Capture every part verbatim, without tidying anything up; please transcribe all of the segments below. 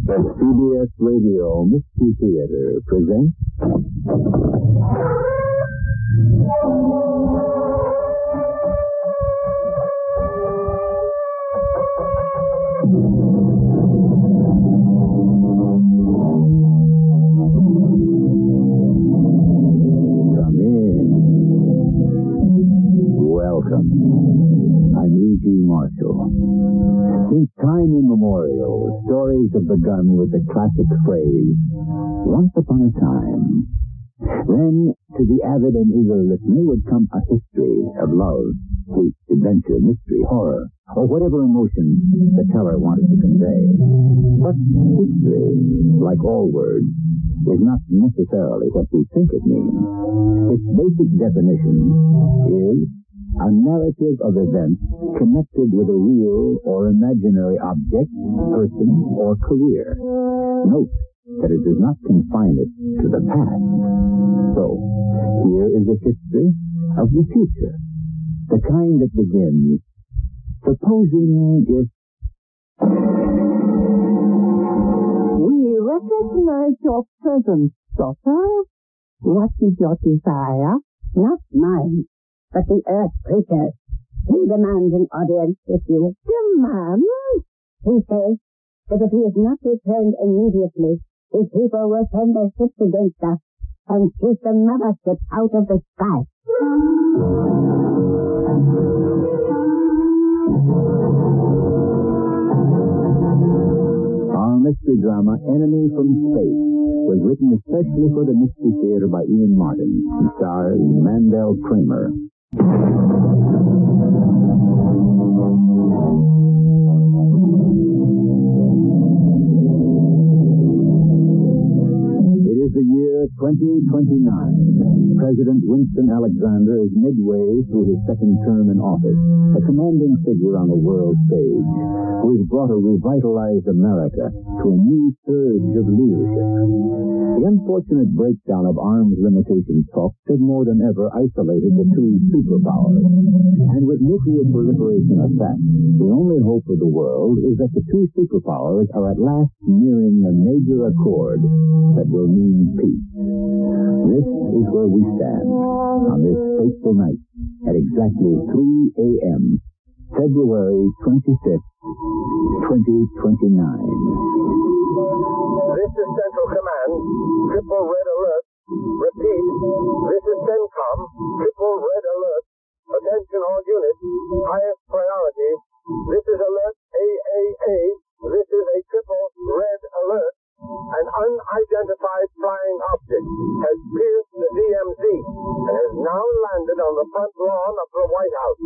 The C B S Radio Mystery Theater presents... Come in. Welcome. I'm E G. Marshall. Since time immemorial, stories have begun with the classic phrase, once upon a time. Then, to the avid and eager listener would come a history of love, hate, adventure, mystery, horror, or whatever emotion the teller wanted to convey. But history, like all words, is not necessarily what we think it means. Its basic definition is a narrative of events connected with a real or imaginary object, person, or career. Note that it does not confine it to the past. So, here is a history of the future, the kind that begins, supposing if... We recognize your presence, daughter. What is your desire? Not mine, but the Earth Preacher. He demands an audience with you. Demand? He says that if he is not returned immediately, his people will send their ships against us and shoot the mothership out of the sky. Our mystery drama, Enemy from Space, was written especially for the Mystery Theater by Ian Martin and stars Mandel Kramer. It is the year twenty twenty-nine. President Winston Alexander is midway through his second term in office, a commanding figure on the world stage, who has brought a revitalized America to a new surge of leadership. The unfortunate breakdown of arms limitations talks has more than ever isolated the two superpowers. And with nuclear proliferation a fact, the only hope of the world is that the two superpowers are at last nearing a major accord that will mean peace. This is where we stand on this fateful night at exactly three a.m., February twenty-fifth, twenty twenty-nine. This is Central Command. Triple red alert. Repeat. This is CENTCOM. Triple red alert. Attention all units. Highest priority. This is alert A A A. This is a triple red alert. An unidentified flying object has pierced the D M Z and has now landed on the front lawn of the White House.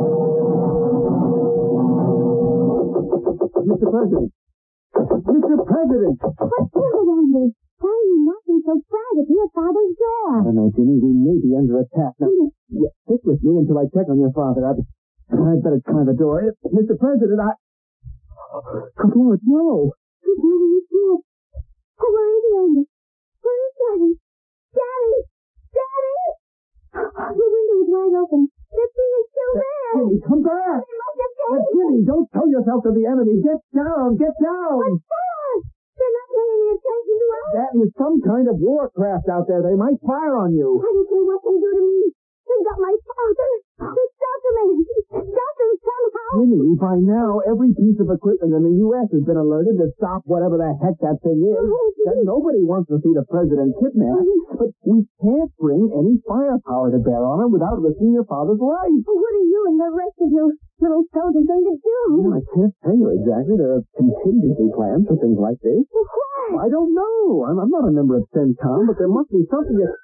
Mister President! Mister President! What's the matter, Andy? Why are you knocking so proud at your father's door? I don't know, Jimmy. We may be under attack. Now, yeah, stick with me until I check on your father. I'd, I'd better try the door. Mister President, I... Good Lord, no! His mother is dead. Oh, where is he, Andy? Where is Daddy? Daddy! Daddy! The window is wide open. That thing is still there. Jimmy, come back! They must have Oh, taken Jimmy, don't tell yourself to the enemy. Get down! Get down! What for? They're not paying any attention to us. That is some kind of warcraft out there. They might fire on you. I don't care what they do to me. They got my father. They stopped him, Andy. Stop him somehow. Jimmy, by now, every piece of equipment in the U S has been alerted to stop whatever the heck that thing is. That nobody wants to see the president kidnapped. But we can't bring any firepower to bear on him without risking your father's life. Well, what are you and the rest of you little soldiers going to do? Well, I can't tell you exactly. There are contingency plans for things like this. Well, why? I don't know. I'm, I'm not a member of CENTCOM, but there must be something that...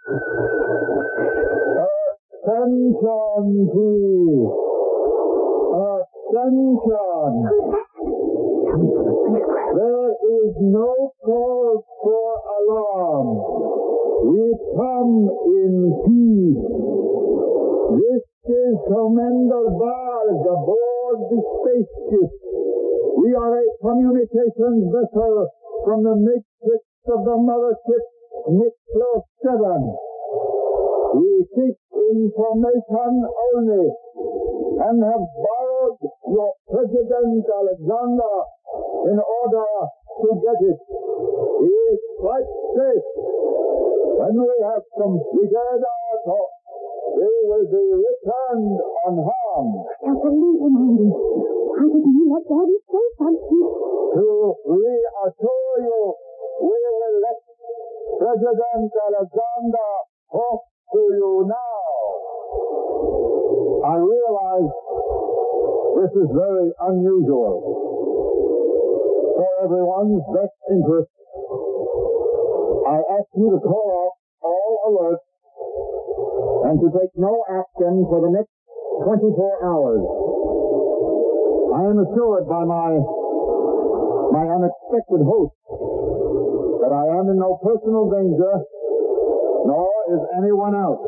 Attention, please. Attention. There is no cause for alarm. We come in peace. This is Commander Varg aboard the spaceship. We are a communications vessel from the matrix of the mothership Nixlo seven. We seek information only and have borrowed your President Alexander in order to get it. He is quite safe. When we have completed our talk, he will be returned unharmed. Don't believe him, Andy. I didn't mean let Daddy say something. To reassure you, we will let President Alexander talk to you now. I realize this is very unusual. For everyone's best interest, I ask you to call off all alerts and to take no action for the next twenty-four hours. I am assured by my my unexpected host that I am in no personal danger, nor is anyone else.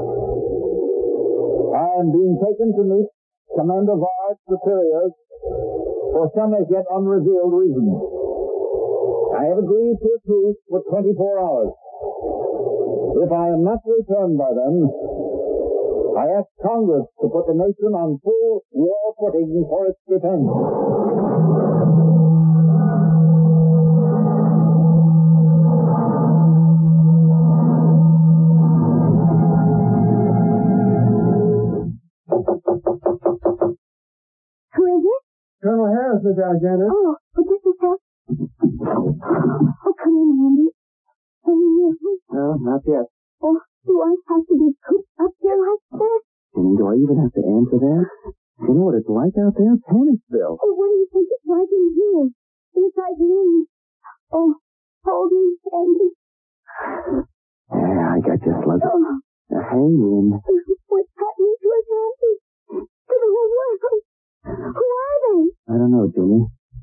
I am being taken to meet Commander Vard's superiors for some as yet unrevealed reasons. I have agreed to a truce for twenty-four hours. If I am not returned by then, I ask Congress to put the nation on full war footing for its defense. Who is it? Colonel Harris, Miss Alexander. Oh, but just a sec. Oh, come in, Andy. Any news? No, not yet. Oh, do I have to be cooped up here like that? Jenny, do I even have to answer that? You know what it's like out there? Panicville. Oh, what do you think it's like in here? Inside me. Oh, hold me, Andy. Yeah, I got you, Slugger. Oh, Now, hang in. what's happening to us, Andy? To the whole world. Who are they? I don't know, Jenny.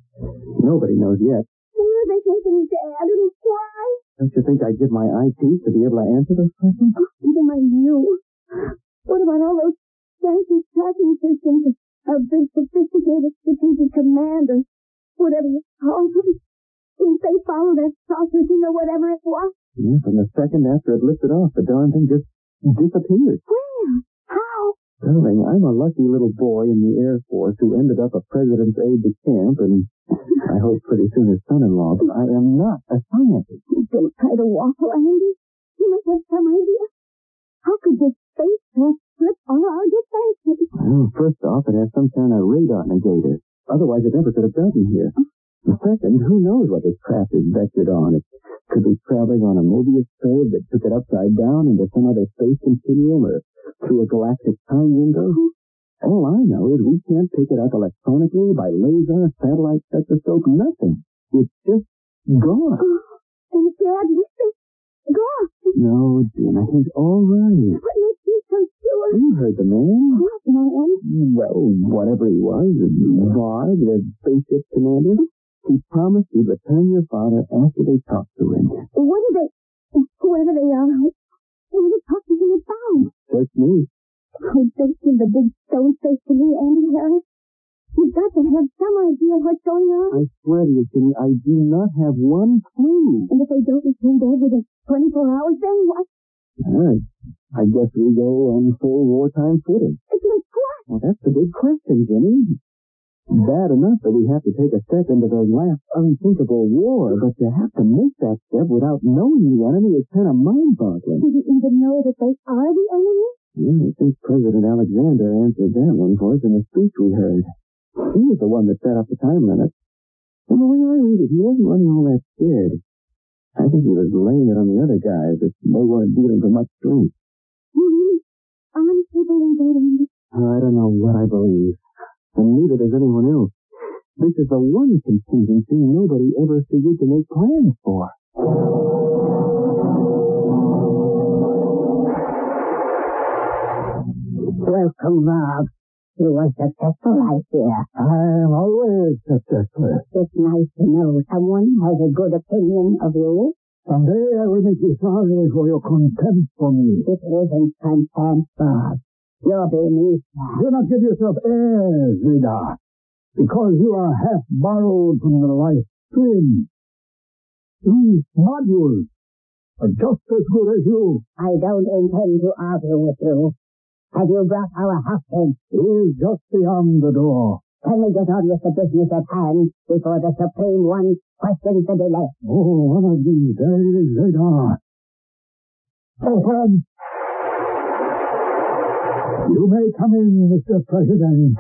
Nobody knows yet. Where are they taking Dad and why? Don't you think I'd give my eye teeth to be able to answer those questions? Oh, even my you. What about all those fancy tracking systems? A big sophisticated strategic command or whatever you call them? Didn't they follow that saucer thing or whatever it was? Yeah, from the second after it lifted off, the darn thing just disappeared. Where? How? Darling, I'm a lucky little boy in the Air Force who ended up a president's aide-de-camp and I hope pretty soon his son-in-law, but I am not a scientist. Don't try to waffle, Andy. You must have some idea. How could this spacecraft slip on our defenses? Well, first off, it has some kind of radar negator. Otherwise, it never could have gotten here. And second, who knows what this craft is vectored on? It could be traveling on a Mobius curve that took it upside down into some other space continuum or through a galactic time window. All I know is we can't pick it up electronically by laser, satellite spectroscope, nothing. It's just gone. Oh, and Dad, you said gone. No, Jim, I think all right. What makes you so sure? You heard the man. What man? Well, whatever he was, Vard, the spaceship commander, he promised he'd return your father after they talked to him. What are they, whoever they are, what are they talking to him about? Search me. Oh, don't give the big stone face to me, Andy Harris. You've got to have some idea what's going on. I swear to you, Jimmy, I do not have one clue. And if they don't return Dad within twenty-four hours, then what? All right. I guess we go on full wartime footing. It's like what? Well, that's the big question, Jimmy. Bad enough that we have to take a step into the last unthinkable war, but to have to make that step without knowing the enemy is kind of mind-boggling. Do you even know that they are the enemy? Yeah, I think President Alexander answered that one for us in the speech we heard. He was the one that set up the time limit. And the way I read it, he wasn't running all that scared. I think he was laying it on the other guys that they weren't dealing for much strength. You really honestly believe that, Andy? I don't know what I believe. And neither does anyone else. This is the one contingency nobody ever figured to make plans for. Welcome, Rob. You were successful, I fear. I'm always successful. It's nice to know someone has a good opinion of you. Someday I will make you sorry for your contempt for me. It isn't contempt, Bob. You're beneath that. Do not give yourself airs, Vida, because you are half borrowed from the life stream. These modules are just as good as you. I don't intend to argue with you. Have you brought our hostage? He is just beyond the door. Can we get on with the business at hand before the Supreme One questions the delay? Oh, one of these days, Zeta. Open! You may come in, Mister President.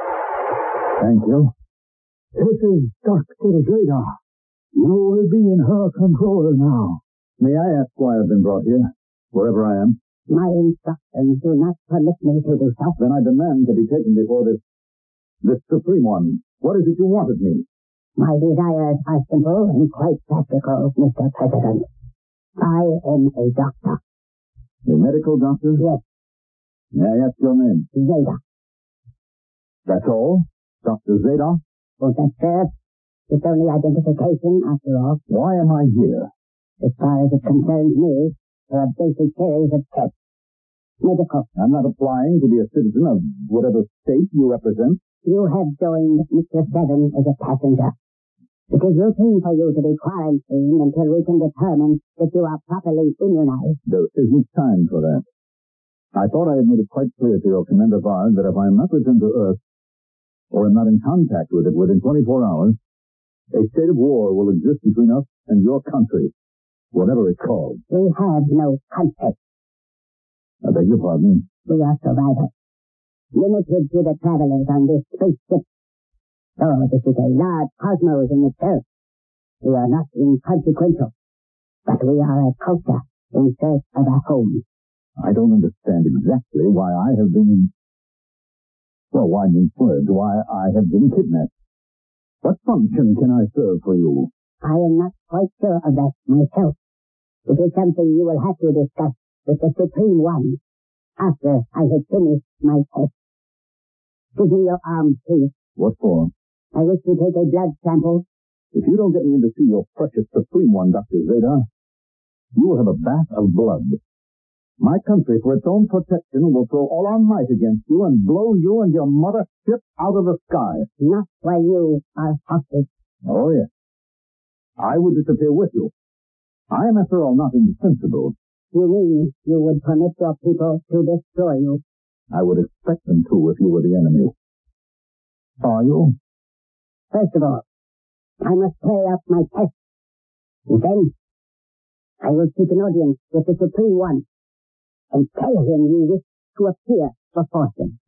Thank you. This is Doctor Zeta. You will be in her control now. May I ask why I've been brought here, wherever I am? My instructions do not permit me to do so. Then I demand to be taken before this, this Supreme One. What is it you want of me? My desires are simple and quite practical, Mister President. I am a doctor. A medical doctor? Yes. May I ask your name? Zeta. That's all? Doctor Zeta? Oh, that's fair. It's only identification, after all. Why am I here? As far as it concerns me, there are basic series of tests. Medical. I'm not applying to be a citizen of whatever state you represent. You have joined Mister Seven as a passenger. It is routine for you to be quarantined until we can determine that you are properly immunized. There isn't time for that. I thought I had made it quite clear to your Commander Bard that if I am not returned to Earth, or am not in contact with it within twenty-four hours, a state of war will exist between us and your country, whatever it's called. We have no country. I beg your pardon? We are survivors, limited to the travelers on this spaceship. Oh, this is a large cosmos in itself. We are not inconsequential, but we are a culture in search of a home. I don't understand exactly why I have been... Well, why means words, why I have been kidnapped. What function can I serve for you? I am not quite sure of that myself. It is something you will have to discuss with the Supreme One after I have finished my test. Give me your arm, please. What for? I wish to take a blood sample. If you don't get me in to see your precious Supreme One, Doctor Zeta, you will have a bath of blood. My country, for its own protection, will throw all our might against you and blow you and your mother ship out of the sky. Not while you are hostage. Oh, yes. I would disappear with you. I am, after all, not indispensable. You mean you would permit your people to destroy you? I would expect them to if you were the enemy. Are you? First of all, I must carry out my test. And then, I will seek an audience with the Supreme One and tell him you wish to appear before him.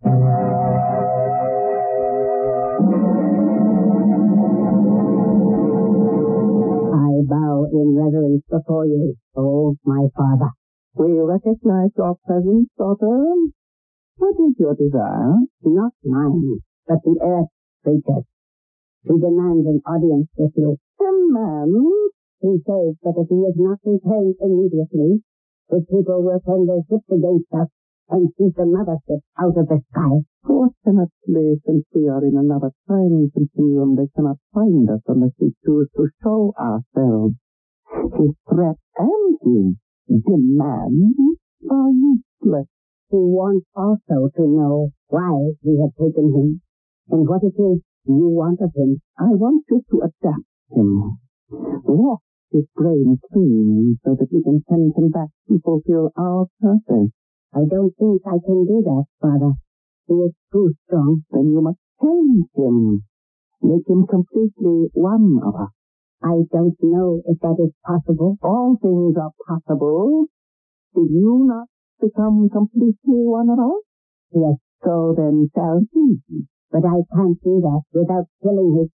I bow in reverence before you, oh my father. We recognize your presence, daughter. What is your desire? Not mine, but the earth creatures. He demands an audience with you. A man? He says that if he is not returned immediately, his people will turn their ships against us and shoot the mothership out of the sky. Fortunately, since we are in another time continuum, they cannot find us unless we choose to show ourselves. His threat and his demands are useless. He wants also to know why we have taken him and what it is you want of him. I want you to adapt him. Walk his brain clean so that we can send him back to fulfill our purpose. I don't think I can do that, Father. He is too strong. Then you must change him. Make him completely one of us. I don't know if that is possible. All things are possible. Did you not become completely one of us? Yes. So then shall he. But I can't do that without killing his...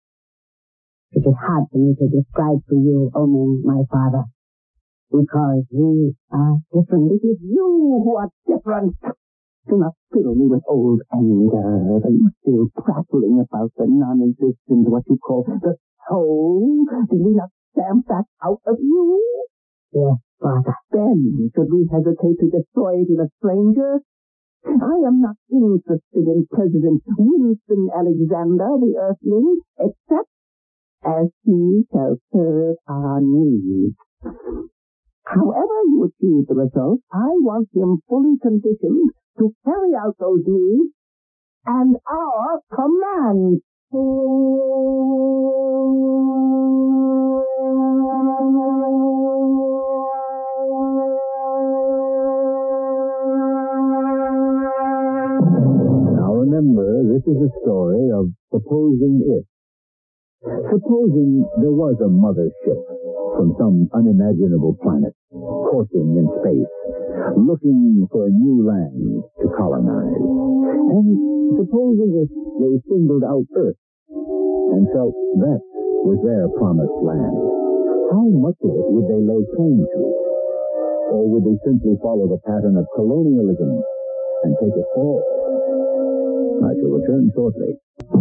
It is hard for me to describe to you, Omen, my father, because we are different. It is you who are different. Do not fill me with old anger. Are you still prattling about the non-existent, what you call the soul? Did we not stamp that out of you? Yes, Father. Then, should we hesitate to destroy it in a stranger? I am not interested in President Winston Alexander, the Earthling, except as he shall serve our needs. However you achieve the result, I want him fully conditioned to carry out those needs and our commands. Now remember, this is a story of supposing if. Supposing there was a mother ship from some unimaginable planet, coursing in space, looking for a new land to colonize. And supposing if they singled out Earth and felt that was their promised land, how much of it would they lay claim to? Or would they simply follow the pattern of colonialism and take it all? I shall return shortly.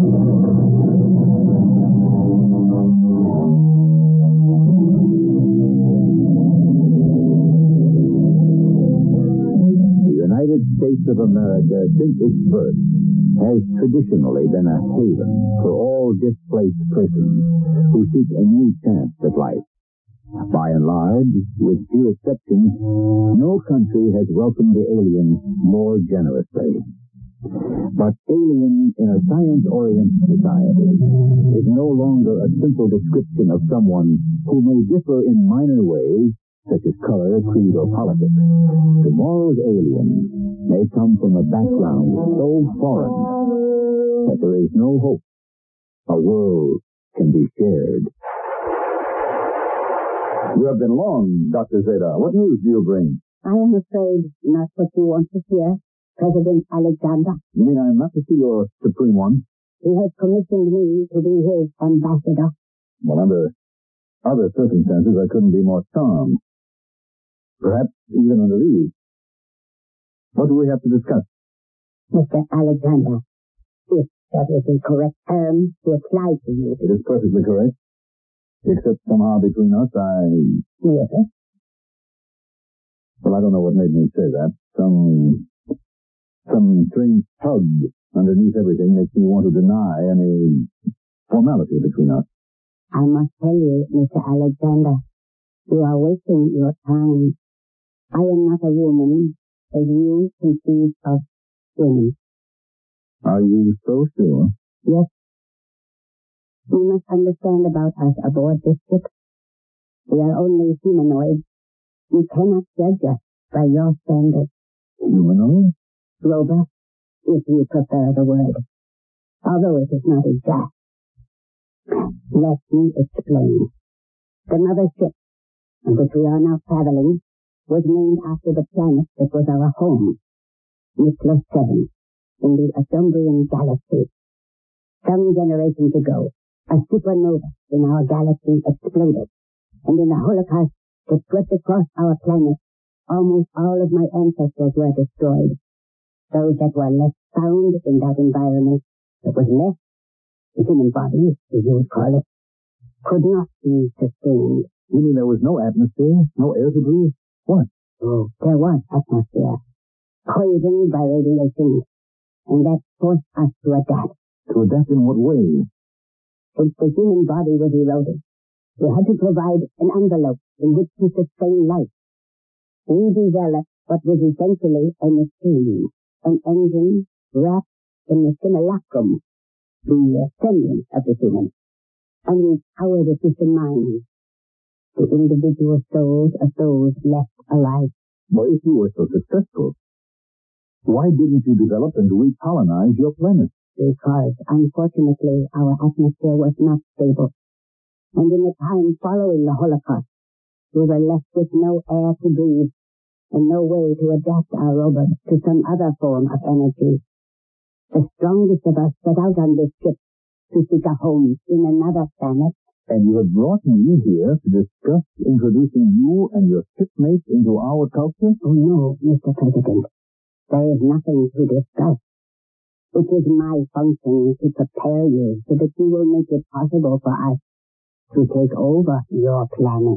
The United States of America, since its birth, has traditionally been a haven for all displaced persons who seek a new chance at life. By and large, with few exceptions, no country has welcomed the alien more generously. But alien in a science-oriented society is no longer a simple description of someone who may differ in minor ways, such as color, creed, or politics. Tomorrow's alien may come from a background so foreign that there is no hope a world can be shared. You have been long, Doctor Zeta. What news do you bring? I am afraid not what you want to hear, President Alexander. You mean I'm not to see your Supreme One? He has commissioned me to be his ambassador. Well, under other circumstances, I couldn't be more charmed. Perhaps even under these. What do we have to discuss? Mister Alexander, if that is the correct term to apply to you. It is perfectly correct. Except somehow between us, I... Yes? Well, I don't know what made me say that. Some... Some strange tug underneath everything makes me want to deny any formality between us. I must tell you, Mister Alexander, you are wasting your time. I am not a woman as you conceive of women. Are you so sure? Yes. You must understand about us aboard this ship. We are only humanoids. You cannot judge us by your standards. Humanoid? Robot, if you prefer the word. Although it is not exact. Let me explain. The mother ship, on which we are now traveling, was named after the planet that was our home, Nicholas seven, in the Asumbrian galaxy. Some generations ago, a supernova in our galaxy exploded, and in the Holocaust that swept across our planet, almost all of my ancestors were destroyed. Those that were left found in that environment that was left, the human body, as you would call it, could not be sustained. You mean there was no atmosphere? No air to breathe? What? Oh, there was atmosphere, poisoned by radiation, and that forced us to adapt. To adapt in what way? Since the human body was eroded, we had to provide an envelope in which to sustain life. We developed what was essentially a machine, an engine wrapped in the simulacrum, the semblance of the human, and we powered it with the mind, the individual souls of those left alive. Well, if you were so successful, why didn't you develop and recolonize your planet? Because, unfortunately, our atmosphere was not stable. And in the time following the Holocaust, we were left with no air to breathe and no way to adapt our robots to some other form of energy. The strongest of us set out on this ship to seek a home in another planet. And you have brought me here to discuss introducing you and your shipmates into our culture? Oh, no, Mister President. There is nothing to discuss. It is my function to prepare you so that you will make it possible for us to take over your planet.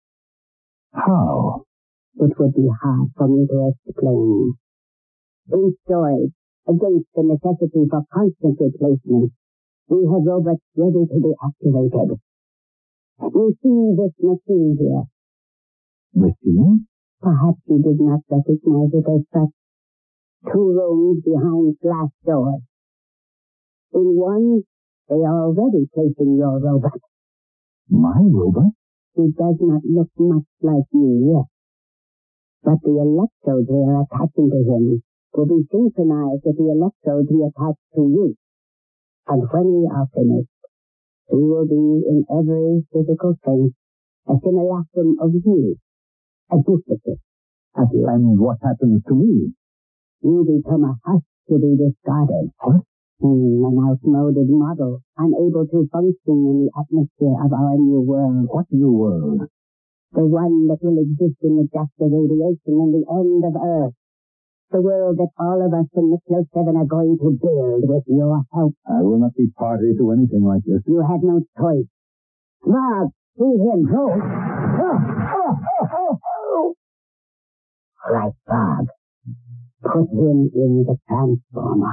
How? It would be hard for me to explain. In short, against the necessity for constant replacement, we have robots ready to be activated. You see this machine here. Machine? Perhaps you did not recognize it as such. Two rooms behind glass doors. In one, they are already placing your robot. My robot? He does not look much like you yet. But the electrodes they are attaching to him will be synchronized with the electrodes we attach to you. And when we are finished, we will be in every physical sense a simulacrum of you, a duplicate of you. And what happens to me? You become a husk to be discarded. What? Hmm, an outmoded model, unable to function in the atmosphere of our new world. What new world? The one that will exist in the dust of radiation and the end of Earth. The world that all of us from Nicholas seven are going to build with your help. I will not be party to anything like this. You have no choice. Rob, see him. No. Oh, oh, oh, oh. Right, Bob. Put him in the transformer.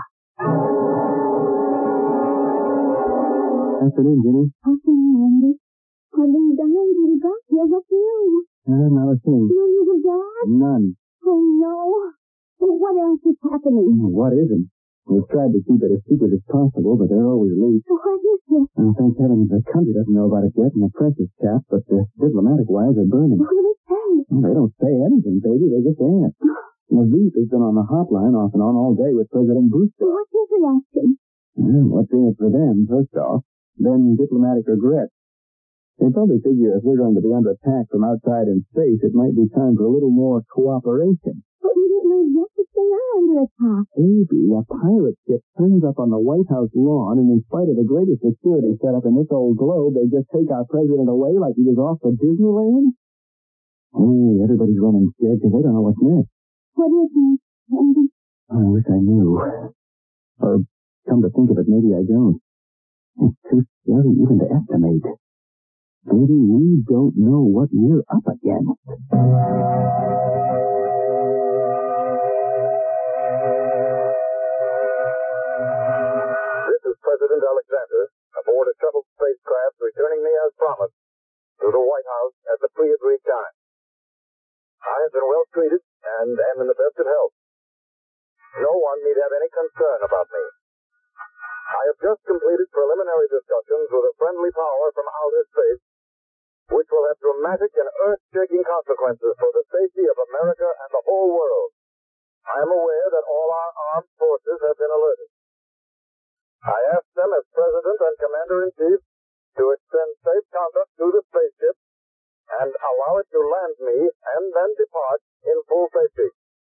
Afternoon, Jenny. Afternoon, Andy. I've been dying till you got here. What's new? Uh, not a thing. No news of Dad? None. Oh, no. Well, what else is happening? What isn't? We've tried to keep it as secret as possible, but they're always leaked. What is it? Uh, thank heavens the country doesn't know about it yet, and the press is capped, but the diplomatic wires are burning. What do they say? They don't say anything, baby. They just ask. Naveed has been on the hotline off and on all day with President Brewster. What's his reaction? Well, what's in it for them, first off? Then diplomatic regret. They probably figure if we're going to be under attack from outside in space, it might be time for a little more cooperation. But we don't know yet if they are under attack. Baby, a pirate ship turns up on the White House lawn, and in spite of the greatest security set up in this old globe, they just take our president away like he was off to Disneyland? Hey, everybody's running scared because they don't know what's next. What is next, Andy? I wish I knew. Or, come to think of it, maybe I don't. It's too scary even to estimate. Maybe we don't know what we're up against. This is President Alexander aboard a shuttle spacecraft returning me as promised to the White House at the pre-agreed time. I have been well treated and am in the best of health. No one need have any concern about me. I have just completed preliminary discussions with a friendly power from outer space, which will have dramatic and earth-shaking consequences for the safety of America and the whole world. I am aware that all our armed forces have been alerted. I ask them as President and Commander-in-Chief to extend safe conduct to the spaceship and allow it to land me and then depart in full safety.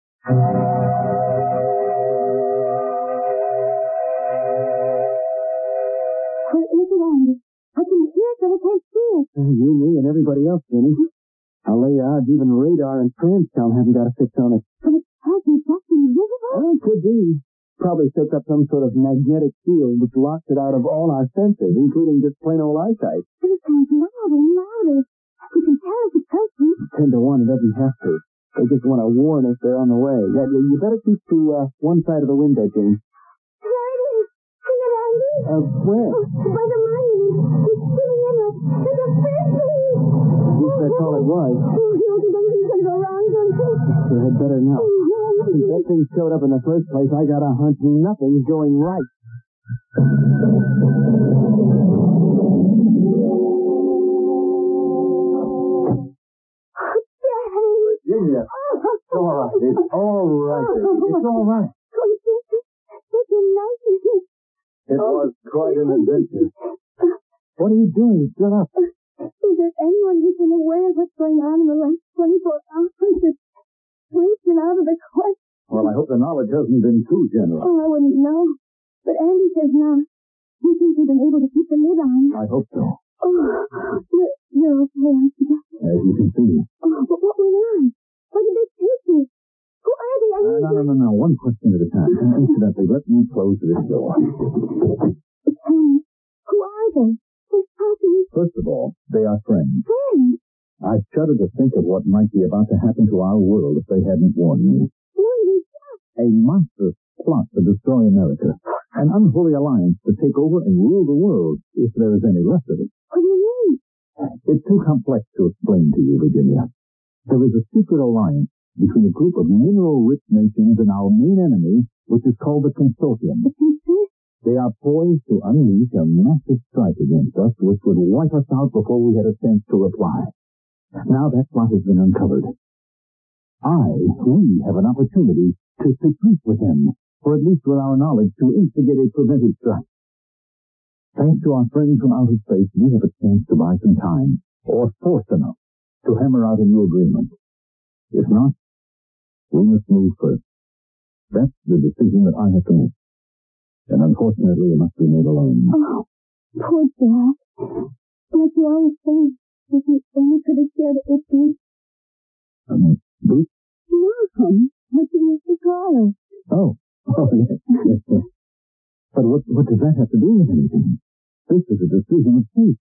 What is it, Andy? I can hear it, but I can't see it. Uh, you, me, and everybody else, Jenny. I'll lay odds even radar and Transcom haven't got a fix on it. But it hasn't just invisible. Oh, it could be. Probably sets up some sort of magnetic field which locks it out of all our senses, including just plain old eyesight. But it sounds louder and louder. You can tell it's approaching. Ten to one, it doesn't have to. They just want to warn us they're on the way. Yeah, you, you better keep to uh, one side of the window, Jenny. There it is. See it, Andy? Uh, where? Oh, by the mine. It's spinning in us. There's a frisbee. At least that's all it was. Oh, you don't think anything's going to go wrong, don't you? Sure had better not. Oh, Since that thing showed up in the first place, I got a hunch nothing's going right. Virginia, it's all right. It's all right. It's all right. Oh, it's such a nice. It was quite an adventure. What are you doing? Shut up. Is there anyone who's been aware of what's going on in the last twenty-four hours? It's sleeping out of the question. Well, I hope the knowledge hasn't been too general. Oh, I wouldn't know. But Andy says not. He thinks we've been able to keep the lid on. I hope so. Oh, you're, you're okay, aren't you? As you can see. Oh, but what went on? Why did they take you? Who are they? I Uh, mean, no, no, no, no. One question at a time. Incidentally, let me close this door. tell me, who are they? Who's talking? First of all, they are friends. Friends? I shudder to think of what might be about to happen to our world if they hadn't warned me. What are they saying? A monstrous plot to destroy America. An unholy alliance to take over and rule the world, if there is any left of it. What do you mean? It's too complex to explain to you, Virginia. There is a secret alliance between a group of mineral-rich nations and our main enemy, which is called the Consortium. The conspiracy? They are poised to unleash a massive strike against us, which would wipe us out before we had a chance to reply. Now that plot has been uncovered. I, we have an opportunity to secrete with them, or at least with our knowledge, to instigate a preventive strike. Thanks to our friends from outer space, we have a chance to buy some time, or force enough, to hammer out a new agreement. If not, we must move first. That's the decision that I have to make. And unfortunately, it must be made alone. Oh, poor Jack. Like you always say, if you only could have shared it with me. Um, Bruce? Mom, what you used to call her. Oh, oh, yes, yes, yes. But what, what does that have to do with anything? This is a decision of fate.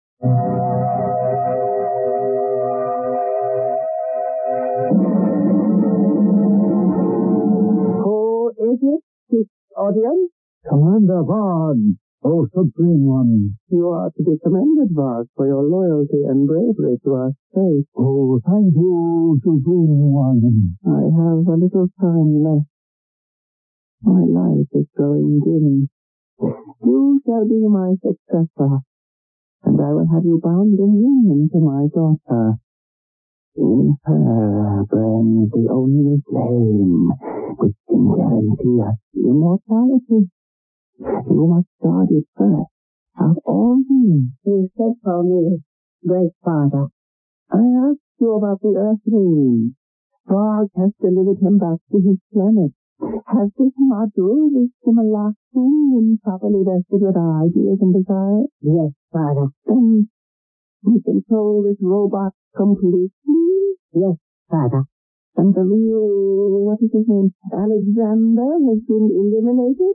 Who is it, this audience? Commander Varg, oh Supreme One. You are to be commended, Varg, for your loyalty and bravery to our state. Oh, thank you, Supreme One. I have a little time left. My life is growing dim. You shall be my successor, and I will have you bound in union to my daughter. In her burns the only flame which can guarantee us immortality. You must guard it first of all things. You said for me, great father. I asked you about the Earthlings. Varg has delivered him back to his planet. Has this module, this Simulacrum, been properly vested with our ideas and desires? Yes, father. Then we control this robot completely? Yes, father. And the real, what is his name, Alexander, has been eliminated?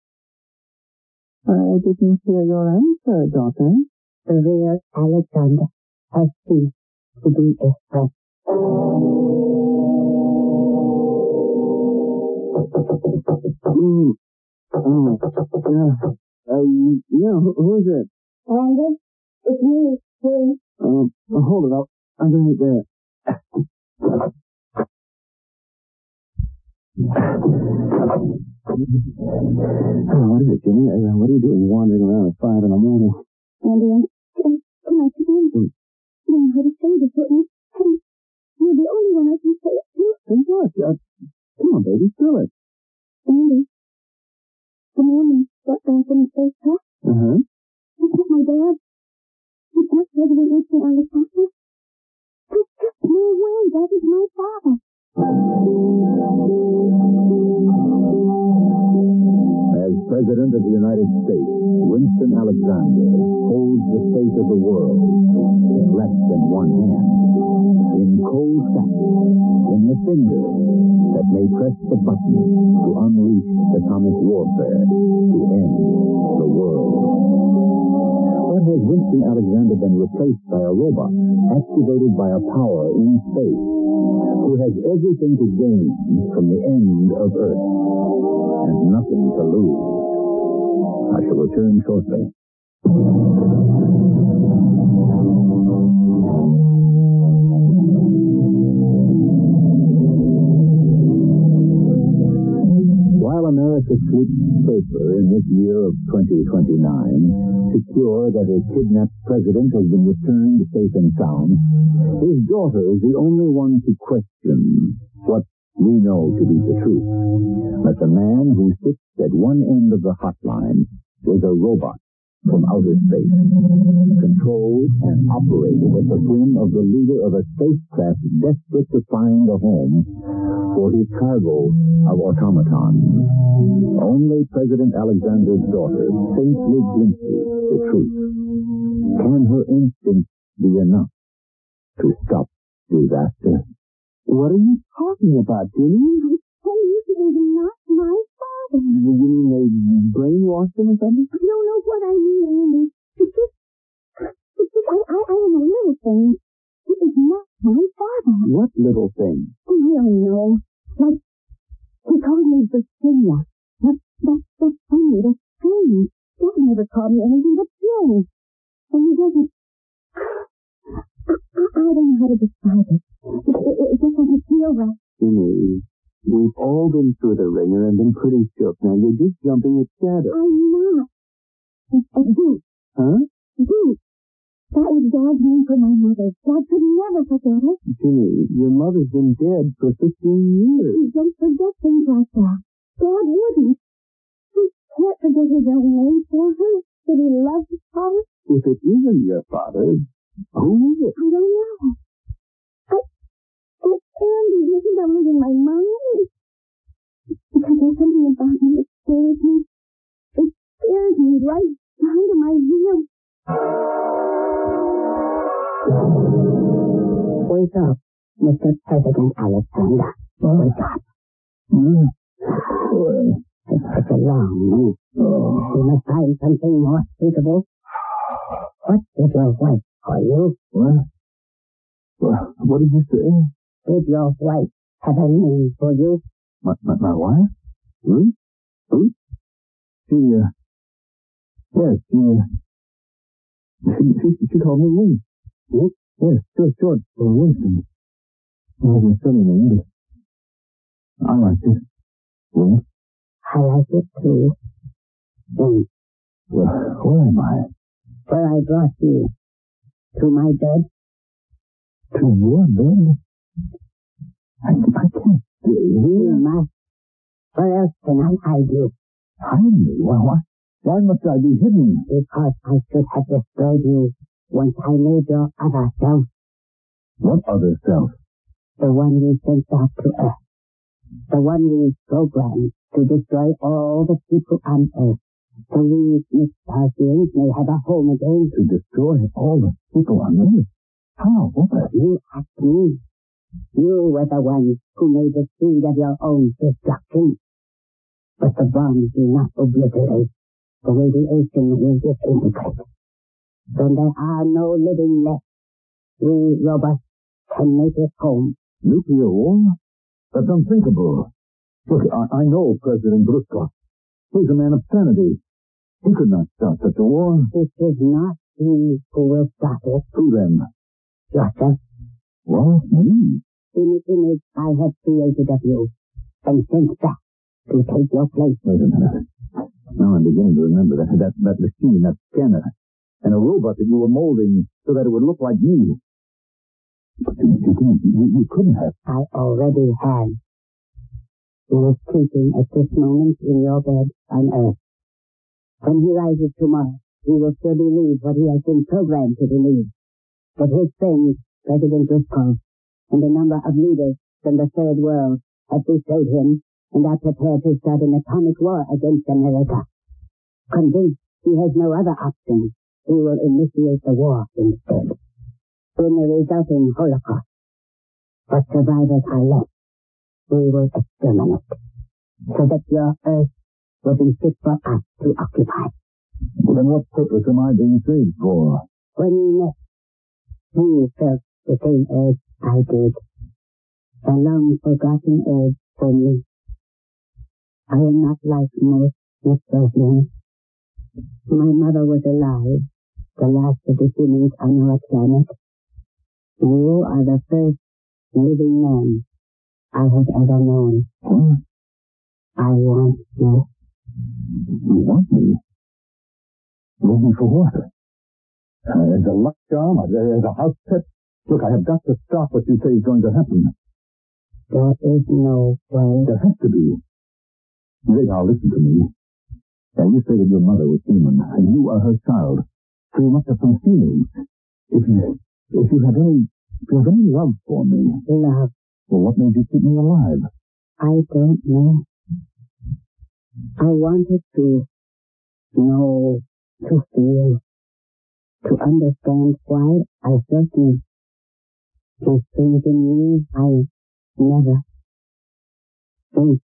I didn't hear your answer, daughter. The real Alexander has ceased to be a threat. Mm. Oh, yeah. Uh, yeah, who, who is it? Andy, it's me, please. Um, uh, hold it up. I'll be right there. Oh, what is it, Jimmy? Uh, what are you doing wandering around at five in the morning? Andy, Andy, can, can I come in? Mm. You know how to say this, wouldn't you? Hey, you're the only one I can say it to. Hey, what? Uh, come on, baby, spill it. Andy, the man in that back in the face, huh? Uh-huh. That's not my dad. That's not President Winston Alexander. There's just no way that is my father. As President of the United States, Winston Alexander holds the fate of the world in less than one hand. In cold fact, in the finger that may press the button to unleash atomic warfare to end the world. But has Winston Alexander been replaced by a robot activated by a power in space who has everything to gain from the end of Earth and nothing to lose? I shall return shortly. While America sleeps safer in this year of twenty twenty-nine, secure that his kidnapped president has been returned safe and sound, his daughter is the only one to question what we know to be the truth. That the man who sits at one end of the hotline is a robot from outer space, controlled and operated at the whim of the leader of a spacecraft desperate to find a home for his cargo of automatons. Only President Alexander's daughter faintly glimpses the truth. Can her instincts be enough to stop disaster? What are you talking about, Jimmy? Hey, you is not my father. You mean they brainwashed him or something? I don't know what I mean, Andy. It's just, it's just, I, I, I am a little thing. He is not my father. What little thing? Oh, I don't know. Like, he called me Virginia. That, that's so funny. That's strange. Dad never called me anything but Jim. And he doesn't. I, I, I don't know how to describe it. It, it, it just doesn't feel right. Jimmy, we've all been through the ringer and been pretty shook. Now you're just jumping at shadows. I'm not. Uh, Duke. Huh? Duke. That was Dad's name for my mother. Dad could never forget it. Jimmy, your mother's been dead for fifteen years. He don't forget things like that. Dad wouldn't. He can't forget his own name for her, that he loved father? If it isn't your father, who is it? I don't know. I... It's Andy. You think I'm losing my mind? Because there's something about him that scares me. It scares me right down to my heel. Wake up, Mister President Alexander. Wake up. Hmm? Well, It's such a long night. oh. You must find something more suitable. What did your wife call you? What? Well, what did you say? Did your wife have a name for you? My, my, my wife? Ruth? Ruth? She, uh, yes, she, uh, she, she, she called me Ruth. Ruth? Yes, short, short for Winston. It was a silly name, but I liked it. Ruth? I like it too. Then, Well, where am I? where I brought you. To my bed. To your bed? I, I can't stay You here. must. Where else can I hide you? Hide me? Why, why, why must I be hidden? Because I should have destroyed you once I made your other self, What other self? the one we sent back to Earth, the one we programmed to destroy all the people on Earth, so we Midstarfians may have a home again. To destroy all the people on Earth? How? What? You asked me. You were the one who made the seed of your own destruction. But the bombs do not obliterate. The radiation will disintegrate. When there are no living left, we robots can make it home. Nuclear war? That's unthinkable. Look, I, I know President Bruskov. He's a man of sanity. He could not start such a war. It is not he who will stop it. Who then? Yourself. What? Me? In the image I have created of you, and sent back to take your place. Wait a minute. Now I'm beginning to remember that, that, that machine, that scanner, and a robot that you were molding so that it would look like me. But you, you, didn't, you, you couldn't have. I already have. He is sleeping at this moment in your bed on Earth. When he rises tomorrow, he will still believe what he has been programmed to believe. That his friends, President Driscoll, and a number of leaders from the Third World have betrayed him and are prepared to start an atomic war against America. Convinced he has no other option, he will initiate the war instead. In the resulting Holocaust, what survivors are left, we will exterminate, so that your Earth will be fit for us to occupy. Then what purpose am I being saved for? When we met, you felt the same urge I did. A long-forgotten urge for me. I am not like most Midstarfians. My mother was alive, the last of the humans on our planet. You are the first living man I have ever known. Huh? I want you. You want me? Want me for what? Uh, as a luck charm? As a, as a house pet? Look, I have got to stop what you say is going to happen. There is no way. There has to be. Wait, now listen to me. Now, you say that your mother was human, and you are her child. So you must have some feelings. If you, if you have any, if you have any love for me. Love. Well, what made you keep me alive? I don't know. I wanted to know, to feel, to understand why I felt you. These things in me, I never. Wait.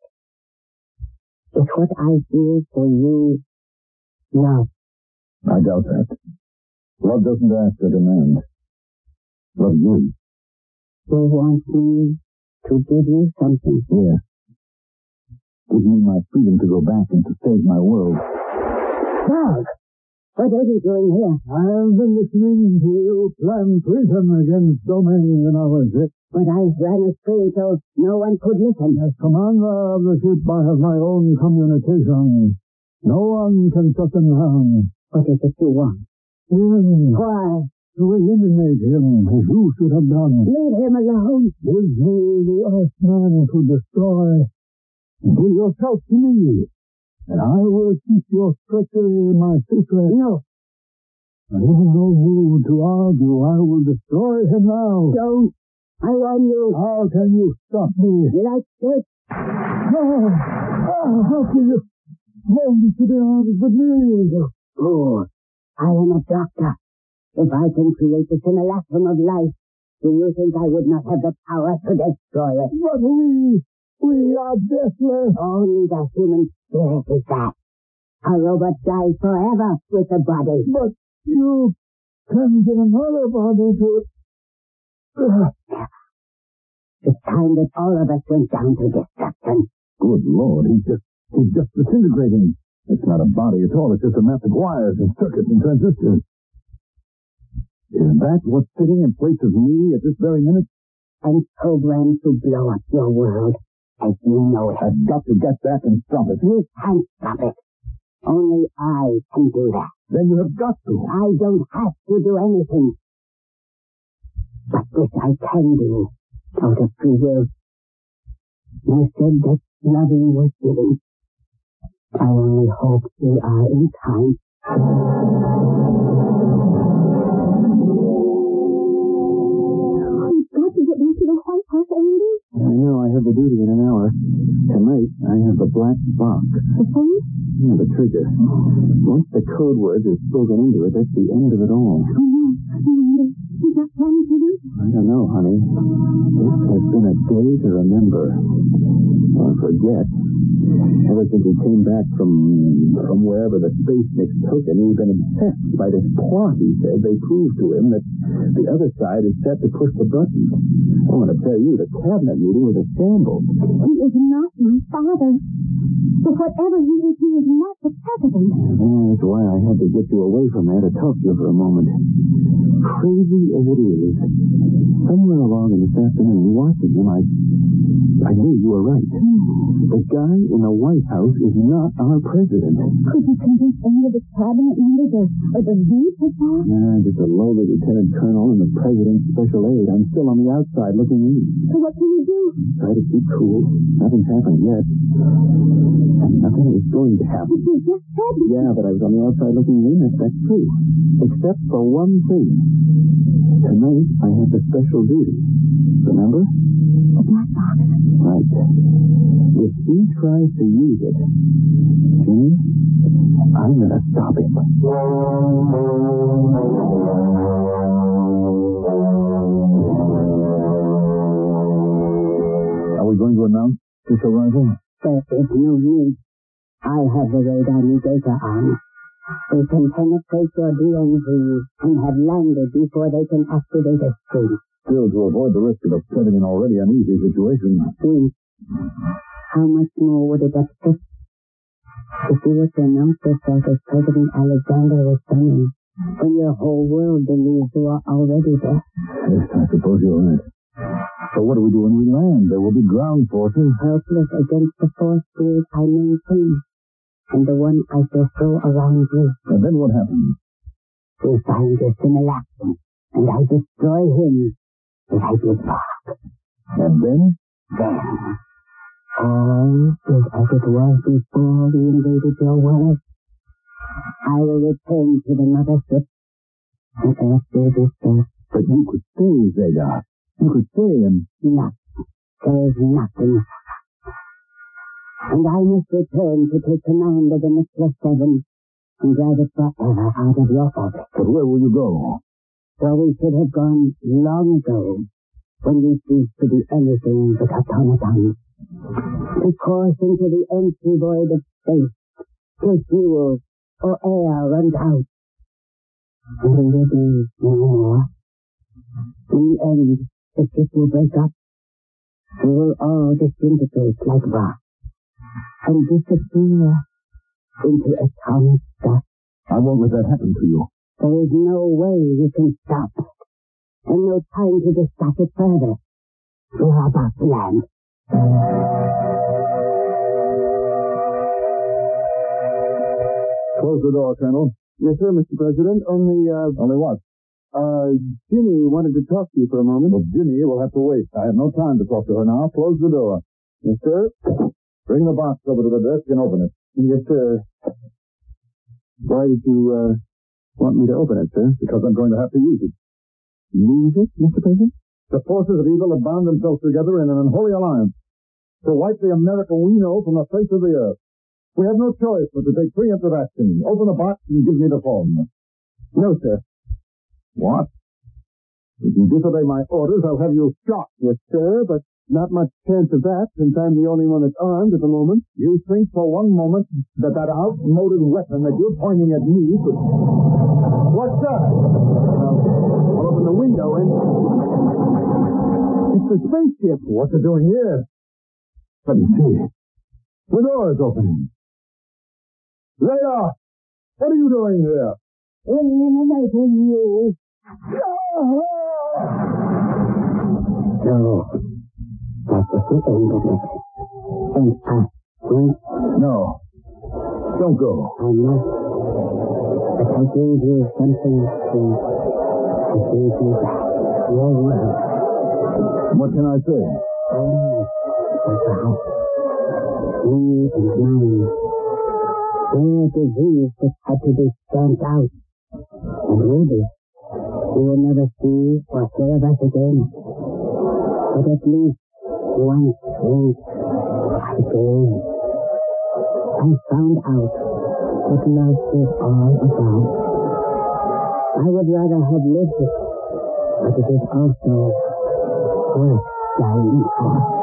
Is what I feel for you love? I doubt that. Love doesn't ask or demand. Love gives. You want me to give you something? Yes. Give me my freedom to go back and to save my world. Dog! What are you doing here? I've been listening to you plan treason against Domain and our ship. But I ran a screen so no one could listen. As commander of the ship, I have my own communication. No one can shut them down. What is it you want? Him. Why? To eliminate him, as you should have done. Leave him alone. Give me the Earthman to destroy. Give yourself to me, and I will keep your treachery my secret. No. I'm in no mood to argue. I will destroy him now. Don't. I warn you. How can you stop me? Like this. No! Oh, how can you hold me to be honest with me? You fool. I am a doctor. If I can create the simulacrum of life, do you think I would not have the power to destroy it? But we, we are deathless. Only the human spirit is that. A robot dies forever with the body. But you can get another body to it. It's time that all of us went down to destruction. Good Lord, he's just, he's just disintegrating. It's not a body at all. It's just a mass of wires and circuits and transistors. Is that what's sitting in place of me at this very minute? And programmed to blow up your world as you know it. I've got to get that and stop it. You can't stop it. Only I can do that. Then you have got to. I don't have to do anything. But this I can do, out of free will. You said that loving was giving. I only hope we are in time. We've got to get back to the White House, Andy. I know. I have the duty in an hour. Tonight, I have the black box. The phone? Yeah, the trigger. Once the code word is spoken into it, that's the end of it all. Oh, no. No, Andy. Is that planning to do? I don't know, honey. This has been a day to remember. Or forget. Ever since he came back from from wherever the space mix took him, he's been obsessed by this plot, he said. They proved to him that the other side is set to push the button. I want to tell you, the cabinet meeting was a shambles. He is not my father. But whatever he is, he is not the president. Yeah, that's why I had to get you away from there to talk to you for a moment. Crazy as it is, somewhere along in this afternoon, watching him, I, I knew you were right. The guy in the White House is not our president. Could you convince any of the cabinet members or, or the V for that? Nah, just a lowly lieutenant colonel and the president's special aide. I'm still on the outside looking in. So what can you do? Try to keep cool. Nothing's happened yet. And nothing is going to happen. But you just said that. Yeah, but I was on the outside looking in. That's, that's true. Except for one thing. Tonight, I have the special duty. Remember? The black box. Right. If he tries to use it, Jimmy, I'm going to stop him. Are we going to announce this arrival? There is no need. I have the radar data on. They can penetrate your D M Z and have landed before they can activate a screen. Still, to avoid the risk of upsetting an already uneasy situation. We. How much more would it upset if you were to announce yourself as President Alexander was coming, when your whole world believes you are already there? Yes, I suppose you're right. So what do we do when we land? There will be ground forces. Helpless against the force field I maintain, and the one I shall throw around you. And then what happens? We find your simulacrum, and I destroy him as I did Bach. And then? Then, all is as it was before we invaded your world. I will return to the mothership, and Earth will be safe. But you could stay, Zeta. You could stay and... Nothing. There is nothing. And I must return to take command of the Nicholas Seven and drive it forever out of your orbit. But where will you go? Where we should have gone long ago, when we ceased to be anything but automatons. To course into the empty void of space, till fuel or air runs out. And we will be no more. In the end, the ship will break up. We will all disintegrate like rock and disappear into atomic dust. I won't let that happen to you. There is no way you can stop it, and no time to discuss it further. We are about to land. Close the door, Colonel. Yes, sir, Mister President. Only, uh... Only what? Uh, Ginny wanted to talk to you for a moment. Well, Ginny will have to wait. I have no time to talk to her now. Close the door. Yes, sir. Bring the box over to the desk and open it. Yes, sir. Why did you, uh, want me to open it, sir? Because I'm going to have to use it. Use it, Mister President? The forces of evil have bound themselves together in an unholy alliance to wipe the America we know from the face of the earth. We have no choice but to take preemptive action. Open the box and give me the phone. No, sir. What? If you disobey my orders, I'll have you shot. Yes, sir, but not much chance of that, since I'm the only one that's armed at the moment. You think for one moment that that outmoded weapon that you're pointing at me could... What's that? Well, I'll open the window and... It's the spaceship. What's it doing here? Let me see. The door is opening. Radar! What are you doing here? Eliminating you. No. That is the end of it. And I think... No. Don't go. I must. But I gave you something to... I gave you back your word. What can I say? Oh, but perhaps me and mine were a disease that had to be stamped out. And maybe we will never see or hear of us again. But at least once once again, I found out what love is all about. I would rather have lived it, but it is also worth dying for.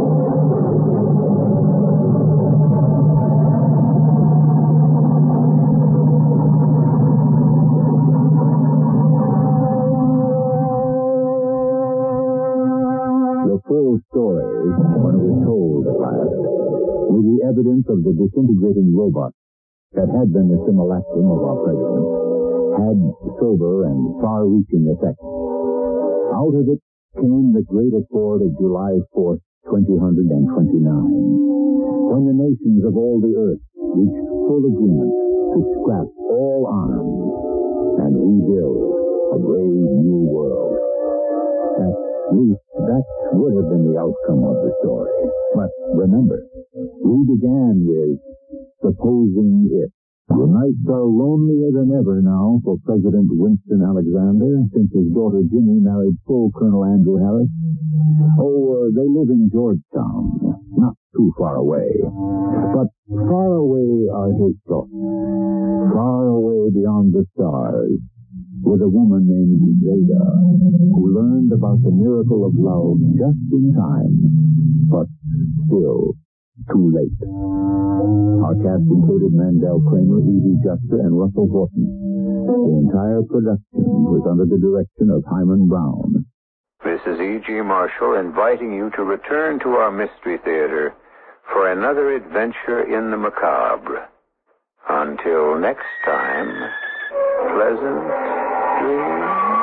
The full story, when it was told at last, with the evidence of the disintegrating robot that had been the simulacrum of our president, had sober and far-reaching effects. Out of it came the great accord of July fourth, twenty twenty-nine, when the nations of all the earth reached full agreement to scrap all arms and rebuild a brave new world. At least that would have been the outcome of the story. But remember, we began with supposing it. The nights are lonelier than ever now for President Winston Alexander since his daughter Ginny married full Colonel Andrew Harris. Oh, uh, they live in Georgetown, not too far away. But far away are his thoughts. Far away beyond the stars, with a woman named Zeta, who learned about the miracle of love just in time, but still too late. Our cast included Mandel Kramer, Evie Juster, and Russell Horton. The entire production was under the direction of Hyman Brown. This is E G. Marshall inviting you to return to our Mystery Theater for another adventure in the macabre. Until next time, pleasant dreams.